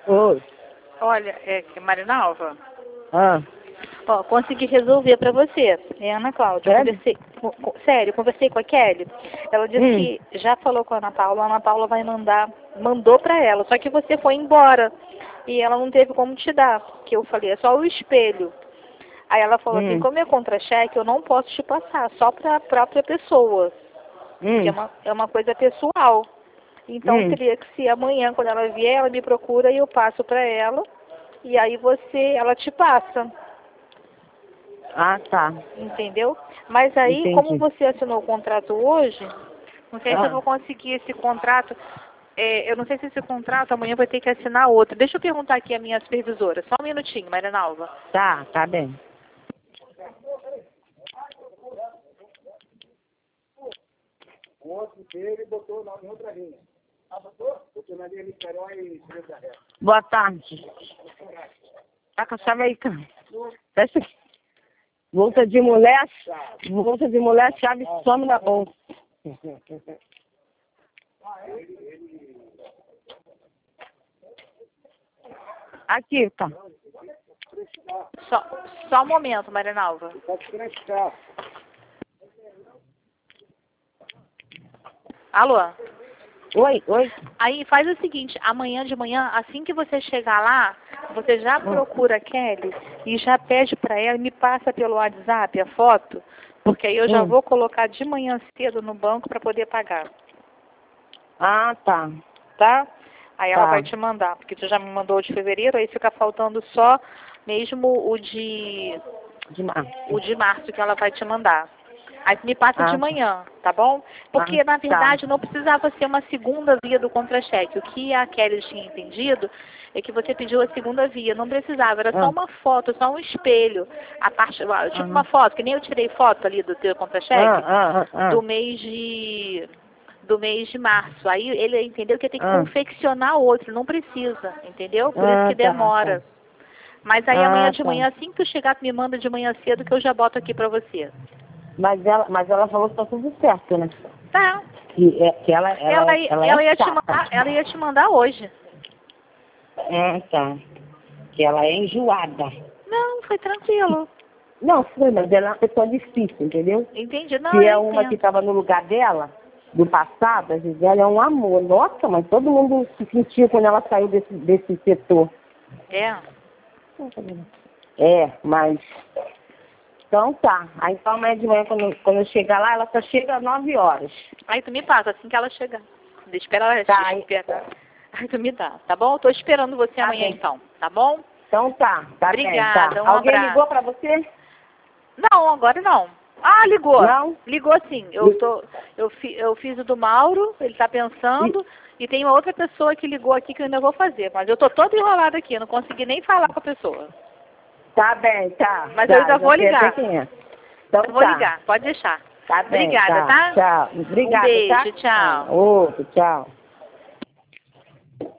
Oi. Olha, Marinalva, Ah, ó, consegui resolver pra você. É Ana Cláudia. sério? Sério, conversei com a Kelly. Ela disse que já falou com a Ana Paula vai mandou pra ela. Só que você foi embora e ela não teve como te dar. Que eu falei, é só o espelho. Aí ela falou assim, como é contra-cheque, eu não posso te passar, só pra própria pessoa. Que é uma coisa pessoal. Então teria que ser amanhã, quando ela vier, ela me procura e eu passo pra ela. E aí ela te passa. Ah, tá. Entendeu? Mas aí, como Entendi. você assinou o contrato hoje, não sei se eu Ah, vou conseguir esse contrato. Eu não sei se esse contrato amanhã vai ter que assinar outro. Deixa eu perguntar aqui a minha supervisora. Só um minutinho, Marinalva. tá bem. O outro dele botou o nome em outra linha. Ah, botou? Botou na linha Niterói e Estrela da Reta. Boa tarde. Tá com a chave aí, cara. Fecha aqui. Bolsa de mulher, chave some na bolsa. Aqui, tá. Só um momento, Marinalva. Pode prestar. Alô? Oi. Aí faz o seguinte, amanhã de manhã, assim que você chegar lá, você já procura a Kelly e já pede pra ela, me passa pelo WhatsApp a foto, porque aí eu já vou colocar de manhã cedo no banco pra poder pagar, Ah, tá. tá? Aí ela Tá. vai te mandar, porque tu já me mandou o de fevereiro, aí fica faltando só mesmo o de março que ela vai te mandar. Aí me passa de manhã, tá bom? Porque, na verdade, não precisava ser uma segunda via do contra-cheque. O que a Kelly tinha entendido é que você pediu a segunda via. Não precisava, era só uma foto, só um espelho. Tipo uma foto, que nem eu tirei foto ali do teu contra-cheque, do mês de março. Aí ele entendeu que ia ter que confeccionar outro, não precisa, entendeu? Por isso que demora. Mas aí amanhã de manhã, assim que tu chegar, tu me manda de manhã cedo que eu já boto aqui pra você. Mas ela falou que tá tudo certo, né? Tá. Que ela ia te mandar hoje. Tá. Que ela é enjoada. Não, foi tranquilo. Não, foi, mas ela é uma pessoa difícil, entendeu? Entendi. Não, Se é uma que estava no lugar dela, do passado, a Gisele é um amor. Nossa, mas todo mundo se sentiu quando ela saiu desse setor. Mas... Então tá. Aí então amanhã de manhã, quando eu chegar lá, ela só chega às 9 horas. Aí tu me passa assim que ela chegar. Espera ela esperar. Aí tu me dá, tá bom? Eu tô esperando você amanhã então, tá bom? Então tá. Obrigada, bem, tá. um Alguém abraço. ligou pra você? Não, agora não. Ah, ligou. Não? Ligou sim. Eu fiz o do Mauro, ele tá pensando, e tem uma outra pessoa que ligou aqui que eu ainda vou fazer. Mas eu tô toda enrolada aqui, não consegui nem falar com a pessoa. Tá bem, tá. Mas eu ainda vou ligar. Então eu vou ligar, pode deixar. Tá bem, Obrigada, tá? Tchau. Obrigada, Um beijo, tá? tchau. Outro, tchau.